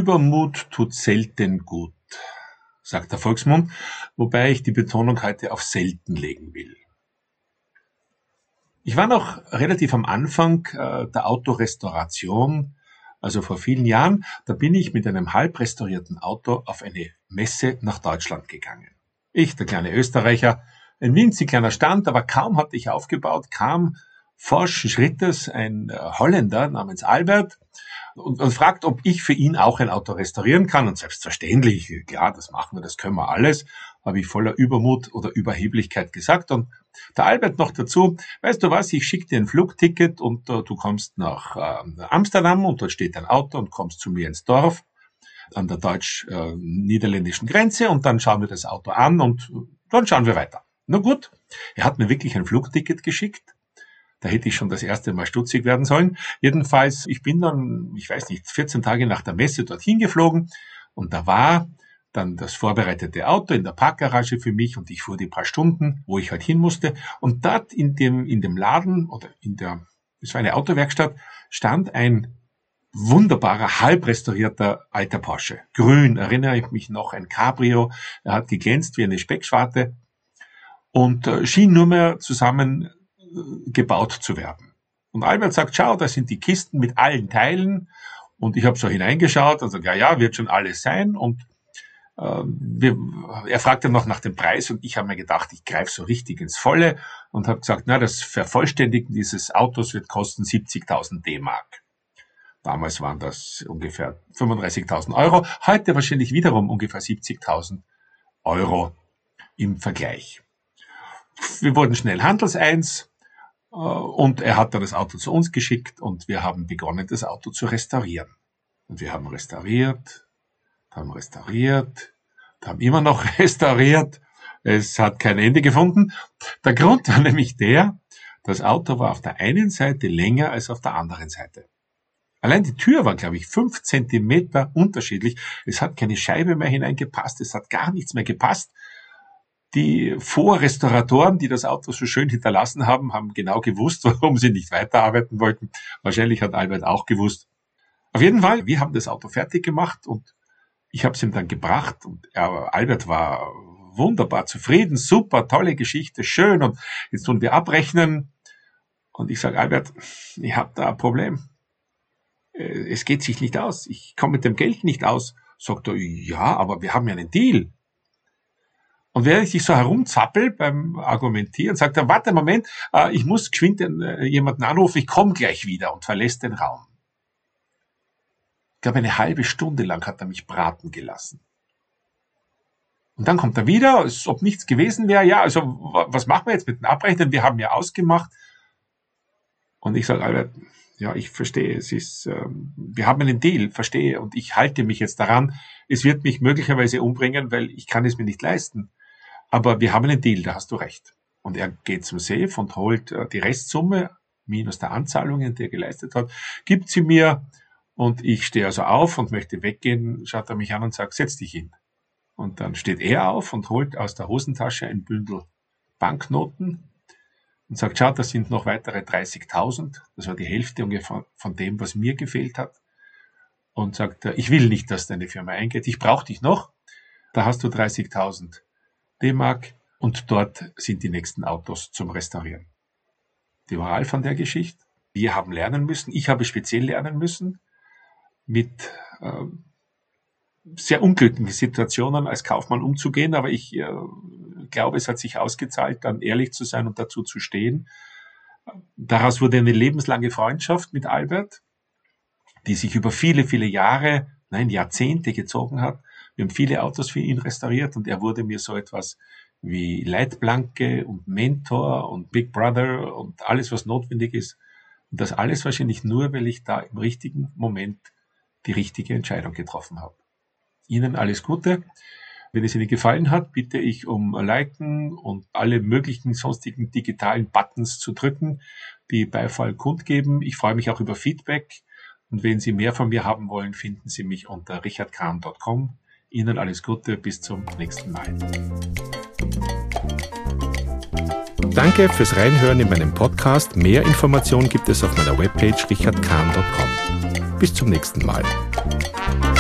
Übermut tut selten gut, sagt der Volksmund, wobei ich die Betonung heute auf selten legen will. Ich war noch relativ am Anfang der Autorestauration, also vor vielen Jahren. Da bin ich mit einem halb restaurierten Auto auf eine Messe nach Deutschland gegangen. Ich, der kleine Österreicher, ein winzig kleiner Stand, aber kaum hatte ich aufgebaut, kam forschen Schrittes ein Holländer namens Albert und fragt, ob ich für ihn auch ein Auto restaurieren kann. Und selbstverständlich, klar, das machen wir, das können wir alles, habe ich voller Übermut oder Überheblichkeit gesagt. Und der Albert noch dazu, weißt du was, ich schicke dir ein Flugticket und du kommst nach Amsterdam und dort steht ein Auto und kommst zu mir ins Dorf an der deutsch-niederländischen Grenze und dann schauen wir das Auto an und dann schauen wir weiter. Na gut, er hat mir wirklich ein Flugticket geschickt. Da hätte ich schon das erste Mal stutzig werden sollen. Jedenfalls, ich bin dann, 14 Tage nach der Messe dorthin geflogen und da war dann das vorbereitete Auto in der Parkgarage für mich und ich fuhr die paar Stunden, wo ich halt hin musste. Und dort in dem Laden oder es war eine Autowerkstatt, stand ein wunderbarer, halb restaurierter alter Porsche. Grün, erinnere ich mich noch, ein Cabrio. Er hat geglänzt wie eine Speckschwarte und schien nur mehr zusammen gebaut zu werden. Und Albert sagt, schau, das sind die Kisten mit allen Teilen. Und ich habe so hineingeschaut und sage, ja, wird schon alles sein. Und er fragte noch nach dem Preis und ich habe mir gedacht, ich greife so richtig ins Volle und habe gesagt, das Vervollständigen dieses Autos wird kosten 70.000 D-Mark. Damals waren das ungefähr 35.000 Euro, heute wahrscheinlich wiederum ungefähr 70.000 Euro im Vergleich. Wir wurden schnell handelseins und er hat dann das Auto zu uns geschickt und wir haben begonnen, das Auto zu restaurieren. Und wir haben restauriert, haben immer noch restauriert. Es hat kein Ende gefunden. Der Grund war nämlich das Auto war auf der einen Seite länger als auf der anderen Seite. Allein die Tür war, glaube ich, 5 Zentimeter unterschiedlich. Es hat keine Scheibe mehr hineingepasst. Es hat gar nichts mehr gepasst. Die Vorrestauratoren, die das Auto so schön hinterlassen haben, haben genau gewusst, warum sie nicht weiterarbeiten wollten. Wahrscheinlich hat Albert auch gewusst. Auf jeden Fall, wir haben das Auto fertig gemacht und ich habe es ihm dann gebracht und Albert war wunderbar zufrieden, super, tolle Geschichte, schön und jetzt tun wir abrechnen und ich sage, Albert, ich habe da ein Problem. Es geht sich nicht aus, ich komme mit dem Geld nicht aus. Sagt er, ja, aber wir haben ja einen Deal. Und während ich so herumzappel beim Argumentieren, sagt er, warte, Moment, ich muss geschwind jemanden anrufen, ich komme gleich wieder und verlässt den Raum. Ich glaube, eine halbe Stunde lang hat er mich braten gelassen. Und dann kommt er wieder, als ob nichts gewesen wäre. Ja, also was machen wir jetzt mit dem Abrechnen? Wir haben ja ausgemacht. Und ich sage, Albert, ja, ich verstehe, wir haben einen Deal, verstehe, und ich halte mich jetzt daran. Es wird mich möglicherweise umbringen, weil ich kann es mir nicht leisten. Aber wir haben einen Deal, da hast du recht. Und er geht zum Safe und holt die Restsumme, minus der Anzahlungen, die er geleistet hat, gibt sie mir. Und ich stehe also auf und möchte weggehen, schaut er mich an und sagt, setz dich hin. Und dann steht er auf und holt aus der Hosentasche ein Bündel Banknoten und sagt, schau, das sind noch weitere 30.000. Das war die Hälfte ungefähr von dem, was mir gefehlt hat. Und sagt, ich will nicht, dass deine Firma eingeht. Ich brauche dich noch. Da hast du 30.000 D-Mark und dort sind die nächsten Autos zum Restaurieren. Die Moral von der Geschichte, wir haben lernen müssen, ich habe speziell lernen müssen, mit sehr unglücklichen Situationen als Kaufmann umzugehen, aber ich glaube, es hat sich ausgezahlt, dann ehrlich zu sein und dazu zu stehen. Daraus wurde eine lebenslange Freundschaft mit Albert, die sich über viele, viele Jahre, Jahrzehnte gezogen hat. Wir haben viele Autos für ihn restauriert und er wurde mir so etwas wie Leitplanke und Mentor und Big Brother und alles, was notwendig ist. Und das alles wahrscheinlich nur, weil ich da im richtigen Moment die richtige Entscheidung getroffen habe. Ihnen alles Gute. Wenn es Ihnen gefallen hat, bitte ich um Liken und alle möglichen sonstigen digitalen Buttons zu drücken, die Beifall kundgeben. Ich freue mich auch über Feedback. Und wenn Sie mehr von mir haben wollen, finden Sie mich unter richardkram.com. Ihnen alles Gute, bis zum nächsten Mal. Danke fürs Reinhören in meinem Podcast. Mehr Informationen gibt es auf meiner Webpage richardkram.com. Bis zum nächsten Mal.